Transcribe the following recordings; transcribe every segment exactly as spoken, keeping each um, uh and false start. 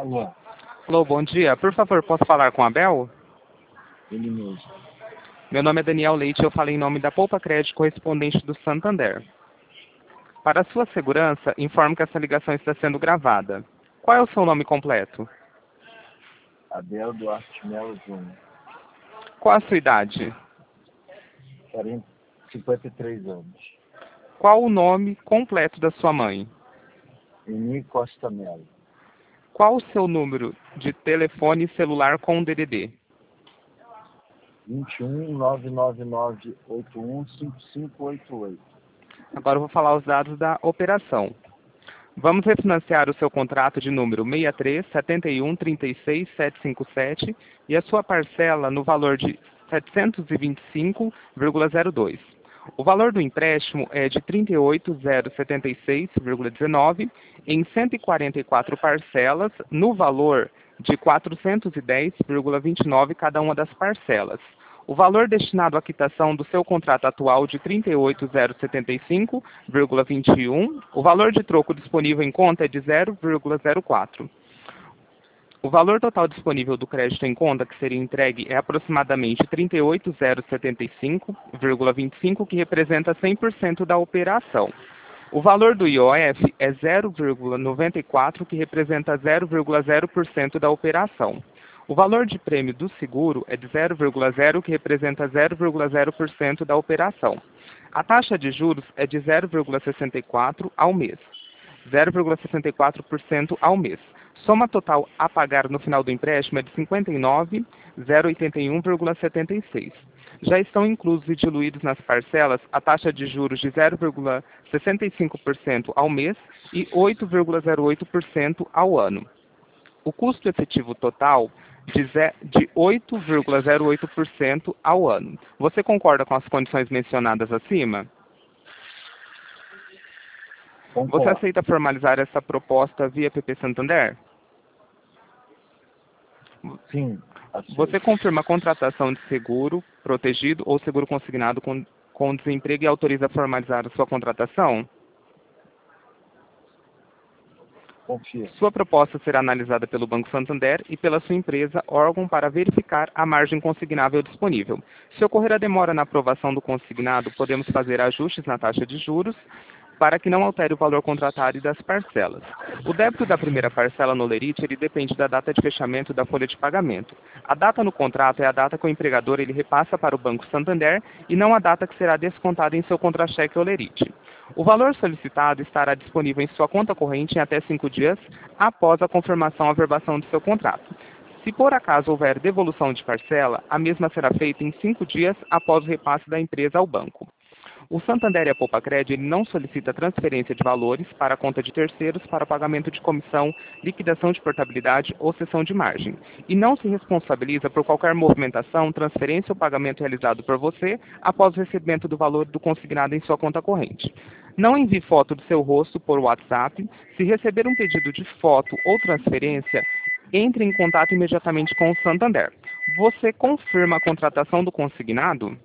Alô, Alô, bom dia. Por favor, posso falar com a Abel? ele mesmo. Meu nome é Daniel Leite e eu falo em nome da Poupa Crédito correspondente do Santander. Para sua segurança, informo que essa ligação está sendo gravada. Qual é o seu nome completo? Abel Duarte Melo Júnior, Qual a sua idade? quarenta, cinquenta e três anos. Qual o nome completo da sua mãe? Eni Costa Melo, Qual o seu número de telefone celular com D D D? vinte e um, nove nove nove, oito um, cinco cinco oito oito. Agora eu vou falar os dados da operação. Vamos refinanciar o seu contrato de número seis três sete um três seis sete cinco sete e a sua parcela no valor de setecentos e vinte e cinco vírgula zero dois. O valor do empréstimo é de trinta e oito mil setenta e seis vírgula dezenove em cento e quarenta e quatro parcelas no valor de quatrocentos e dez vírgula vinte e nove cada uma das parcelas. O valor destinado à quitação do seu contrato atual de trinta e oito mil setenta e cinco vírgula vinte e um, o valor de troco disponível em conta é de zero vírgula zero quatro. O valor total disponível do crédito em conta que seria entregue é aproximadamente trinta e oito mil setenta e cinco vírgula vinte e cinco, que representa cem por cento da operação. O valor do I O F é zero vírgula noventa e quatro, que representa zero vírgula zero por cento da operação. O valor de prêmio do seguro é de zero vírgula zero, que representa zero vírgula zero por cento da operação. A taxa de juros é de zero vírgula sessenta e quatro ao mês. zero vírgula sessenta e quatro por cento ao mês. Soma total a pagar no final do empréstimo é de cinquenta e nove mil e oitenta e um vírgula setenta e seis. Já estão inclusos e diluídos nas parcelas a taxa de juros de zero vírgula sessenta e cinco por cento ao mês e oito vírgula zero oito por cento ao ano. O custo efetivo total de oito vírgula zero oito por cento ao ano. Você concorda com as condições mencionadas acima? Você Concordo. aceita formalizar essa proposta via P P Santander? Sim, aceito. Você confirma a contratação de seguro protegido ou seguro consignado com, com desemprego e autoriza a formalizar a sua contratação? Confio. Sua proposta será analisada pelo Banco Santander e pela sua empresa, órgão, para verificar a margem consignável disponível. Se ocorrer a demora na aprovação do consignado, podemos fazer ajustes na taxa de juros para que não altere o valor contratado e das parcelas. O débito da primeira parcela no Lerite, ele depende da data de fechamento da folha de pagamento. A data no contrato é a data que o empregador ele repassa para o Banco Santander e não a data que será descontada em seu contra-cheque ou Lerite. O valor solicitado estará disponível em sua conta corrente em até cinco dias após a confirmação ou averbação do seu contrato. Se por acaso houver devolução de parcela, a mesma será feita em cinco dias após o repasse da empresa ao banco. O Santander e a Poupa Crédito ele não solicita transferência de valores para a conta de terceiros para pagamento de comissão, liquidação de portabilidade ou cessão de margem. E não se responsabiliza por qualquer movimentação, transferência ou pagamento realizado por você após o recebimento do valor do consignado em sua conta corrente. Não envie foto do seu rosto por WhatsApp. Se receber um pedido de foto ou transferência, entre em contato imediatamente com o Santander. Você confirma a contratação do consignado?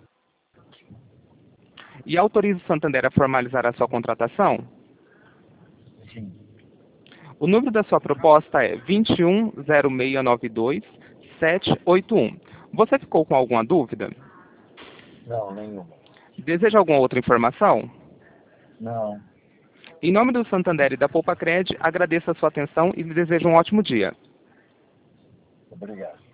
E autoriza o Santander a formalizar a sua contratação? Sim. O número da sua proposta é vinte e um zero seis nove dois sete oito um. Você ficou com alguma dúvida? Não, nenhuma. Deseja alguma outra informação? Não. Em nome do Santander e da Poupa Crédito, agradeço a sua atenção e lhe desejo um ótimo dia. Obrigado.